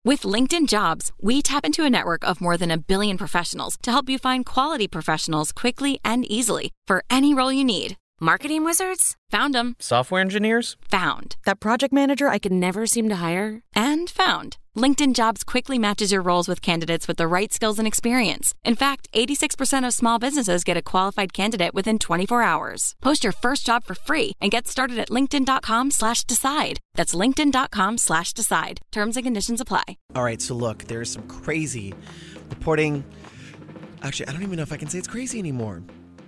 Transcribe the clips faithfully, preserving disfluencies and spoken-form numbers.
With LinkedIn Jobs, we tap into a network of more than a billion professionals to help you find quality professionals quickly and easily for any role you need. Marketing wizards? Found them. Software engineers? Found. That project manager I could never seem to hire? And found. LinkedIn Jobs quickly matches your roles with candidates with the right skills and experience. In fact, eighty-six percent of small businesses get a qualified candidate within twenty-four hours. Post your first job for free and get started at linkedin.com slash decide. That's linkedin.com slash decide. Terms and conditions apply. All right, so look, there's some crazy reporting. Actually, I don't even know if I can say it's crazy anymore.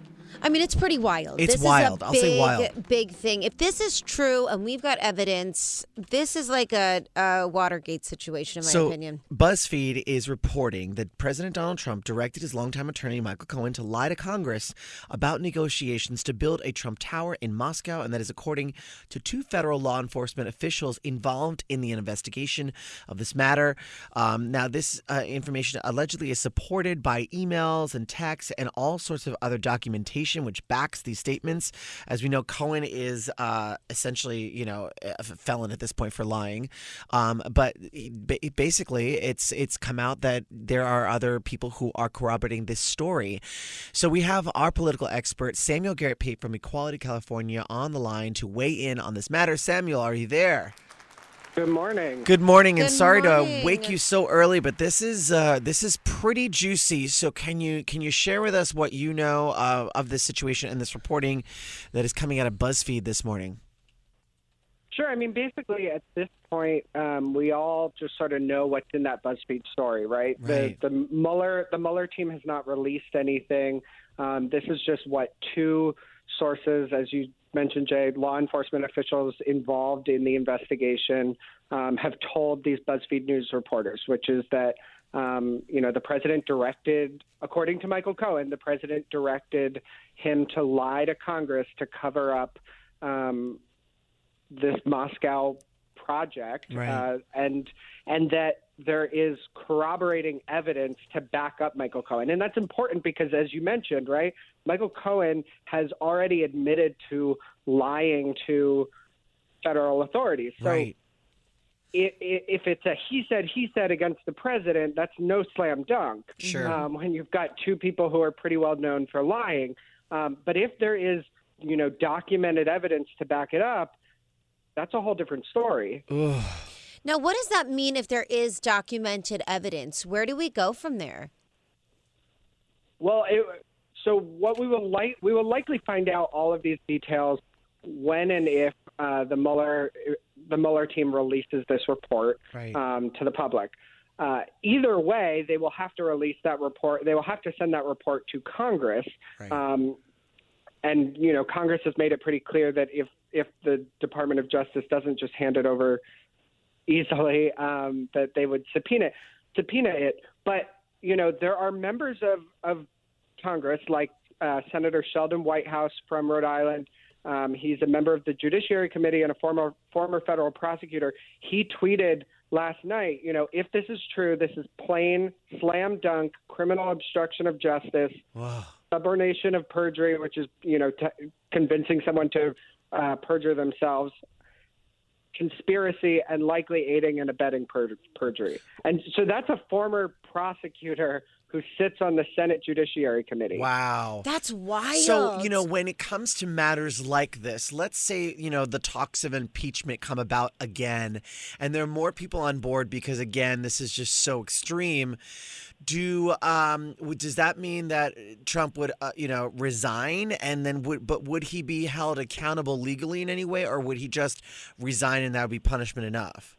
I mean, it's pretty wild. It's this wild. Is a I'll big, say wild. Big thing. If this is true and we've got evidence, this is like a, a Watergate situation, in my so, opinion. BuzzFeed is reporting that President Donald Trump directed his longtime attorney, Michael Cohen, to lie to Congress about negotiations to build a Trump Tower in Moscow. And that is according to two federal law enforcement officials involved in the investigation of this matter. Um, now, this uh, information allegedly is supported by emails and texts and all sorts of other documentation which backs these statements. As we know, Cohen is uh, essentially, you know, a felon at this point for lying. Um, but basically, it's it's come out that there are other people who are corroborating this story. So we have our political expert, Samuel Garrett Pate from Equality California, on the line to weigh in on this matter. Samuel, are you there? Good morning. Good morning, and Good sorry morning. to wake you so early, but this is uh, this is pretty juicy. So can you can you share with us what you know uh, of this situation and this reporting that is coming out of BuzzFeed this morning? Sure. I mean, basically, at this point, um, we all just sort of know what's in that BuzzFeed story, right? Right. The the Mueller the Mueller team has not released anything. Um, this is just what two sources, as you mentioned, Jay, law enforcement officials involved in the investigation um, have told these BuzzFeed News reporters, which is that, um, you know, the president directed, according to Michael Cohen, the president directed him to lie to Congress to cover up um, this Moscow project, right. uh, and and that there is corroborating evidence to back up Michael Cohen. And that's important because, as you mentioned, right, Michael Cohen has already admitted to lying to federal authorities. So right. if, if it's a he said, he said against the president, that's no slam dunk. Sure. Um, when you've got two people who are pretty well known for lying. Um, but if there is, you know, documented evidence to back it up, that's a whole different story. Ugh. Now, what does that mean if there is documented evidence? Where do we go from there? Well, it, so what we will like we will likely find out all of these details when and if uh, the Mueller the Mueller team releases this report Right. um, to the public. Uh, either way, they will have to release that report. They will have to send that report to Congress. Right. Um, and you know, Congress has made it pretty clear that if if the Department of Justice doesn't just hand it over easily, um, that they would subpoena subpoena it. But you know, there are members of, of Congress, like uh, Senator Sheldon Whitehouse from Rhode Island. Um, he's a member of the Judiciary Committee and a former former federal prosecutor. He tweeted last night, you know, if this is true, this is plain slam dunk criminal obstruction of justice, Wow. subornation of perjury, which is, you know, t- convincing someone to uh, perjure themselves, conspiracy, and likely aiding and abetting per- perjury. And so that's a former prosecutor who sits on the Senate Judiciary Committee. Wow. That's wild. So, you know, when it comes to matters like this, let's say, you know, the talks of impeachment come about again, and there are more people on board because, again, this is just so extreme. Do um, does that mean that Trump would, uh, you know, resign, and then would, but would he be held accountable legally in any way, or would he just resign and that would be punishment enough?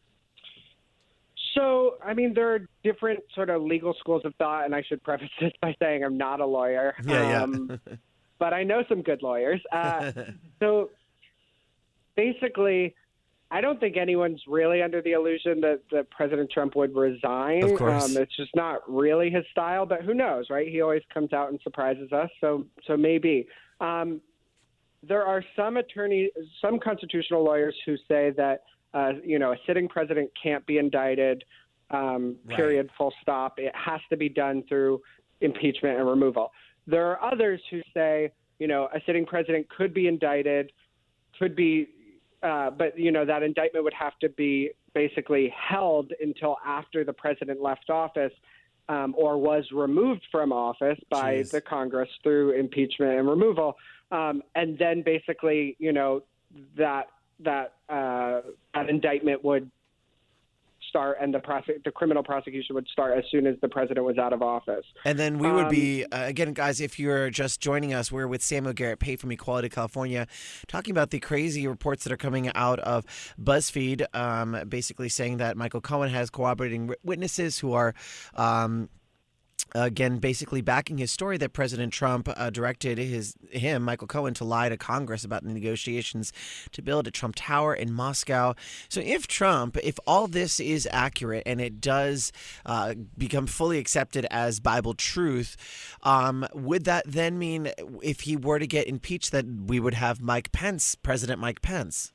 So, I mean, there are different sort of legal schools of thought, and I should preface this by saying I'm not a lawyer. Yeah, um, yeah. but I know some good lawyers. Uh, so basically, I don't think anyone's really under the illusion that, that President Trump would resign. Of course. Um, it's just not really his style, but who knows, right? He always comes out and surprises us, so so maybe. Um, there are some attorneys, some constitutional lawyers who say that Uh, you know, a sitting president can't be indicted, um, Right. period, full stop. It has to be done through impeachment and removal. There are others who say, you know, a sitting president could be indicted, could be uh, but you know that indictment would have to be basically held until after the president left office um, or was removed from office by Jeez. the Congress through impeachment and removal, um, and then basically, you know, that that uh, that indictment would start, and the prosec- the criminal prosecution would start as soon as the president was out of office. And then we would Um, be, uh, again, guys, if you're just joining us, we're with Samuel Garrett Pate from Equality California, talking about the crazy reports that are coming out of BuzzFeed, um, basically saying that Michael Cohen has corroborating witnesses who are um, again, basically backing his story that President Trump uh, directed his him, Michael Cohen, to lie to Congress about the negotiations to build a Trump Tower in Moscow. So if Trump, if all this is accurate and it does uh, become fully accepted as Bible truth, um, would that then mean if he were to get impeached that we would have Mike Pence, President Mike Pence?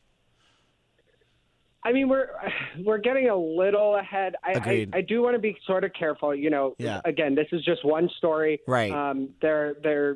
I mean, we're we're getting a little ahead. I, Agreed. I, I do want to be sort of careful. You know, Yeah. again, this is just one story. Right. Um, there, there.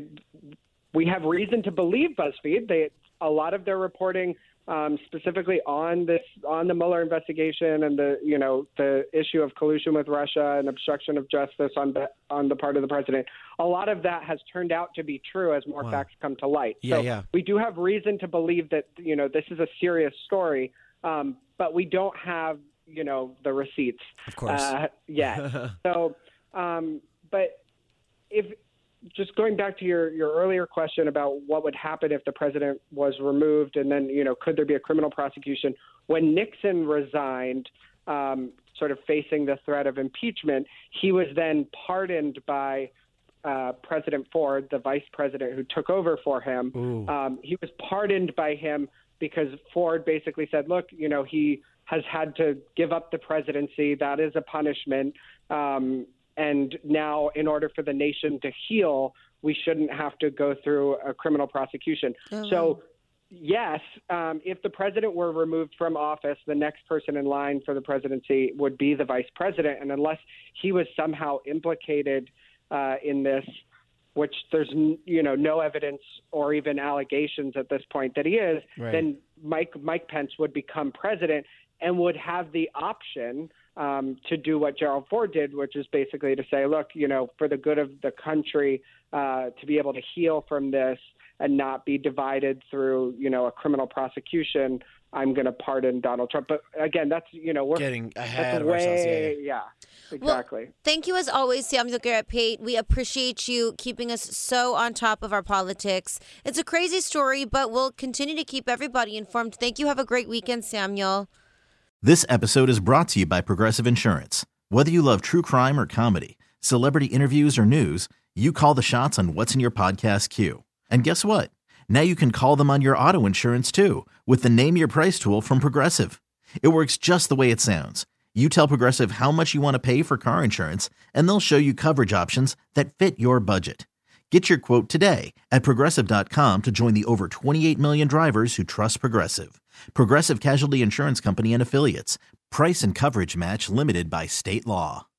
We have reason to believe BuzzFeed. They a lot of their reporting, um, specifically on this on the Mueller investigation and the you know the issue of collusion with Russia and obstruction of justice on the on the part of the president. A lot of that has turned out to be true as more Wow. facts come to light. Yeah, so yeah. we do have reason to believe that you know this is a serious story. Um, but we don't have, you know, the receipts Of course. uh, yet. so, um, but if just going back to your, your earlier question about what would happen if the president was removed and then, you know, could there be a criminal prosecution? When Nixon resigned, um, sort of facing the threat of impeachment, he was then pardoned by uh, President Ford, the vice president who took over for him. Um, he was pardoned by him because Ford basically said, look, you know, he has had to give up the presidency. That is a punishment. Um, and now in order for the nation to heal, we shouldn't have to go through a criminal prosecution. Oh. So, yes, um, if the president were removed from office, the next person in line for the presidency would be the vice president. And unless he was somehow implicated uh, in this, which there's, you know, no evidence or even allegations at this point that he is, Right. then Mike Mike Pence would become president and would have the option um, to do what Gerald Ford did, which is basically to say, look, you know, for the good of the country, uh, to be able to heal from this and not be divided through, you know, a criminal prosecution, I'm going to pardon Donald Trump. But again, that's, you know, we're Getting ahead that's of way, ourselves. Yeah, yeah. yeah, exactly. Well, thank you as always, Samuel Garrett Pate. We appreciate you keeping us so on top of our politics. It's a crazy story, but we'll continue to keep everybody informed. Thank you. Have a great weekend, Samuel. This episode is brought to you by Progressive Insurance. Whether you love true crime or comedy, celebrity interviews or news, you call the shots on what's in your podcast queue. And guess what? Now you can call them on your auto insurance too with the Name Your Price tool from Progressive. It works just the way it sounds. You tell Progressive how much you want to pay for car insurance, and they'll show you coverage options that fit your budget. Get your quote today at Progressive dot com to join the over twenty-eight million drivers who trust Progressive. Progressive Casualty Insurance Company and Affiliates. Price and coverage match limited by state law.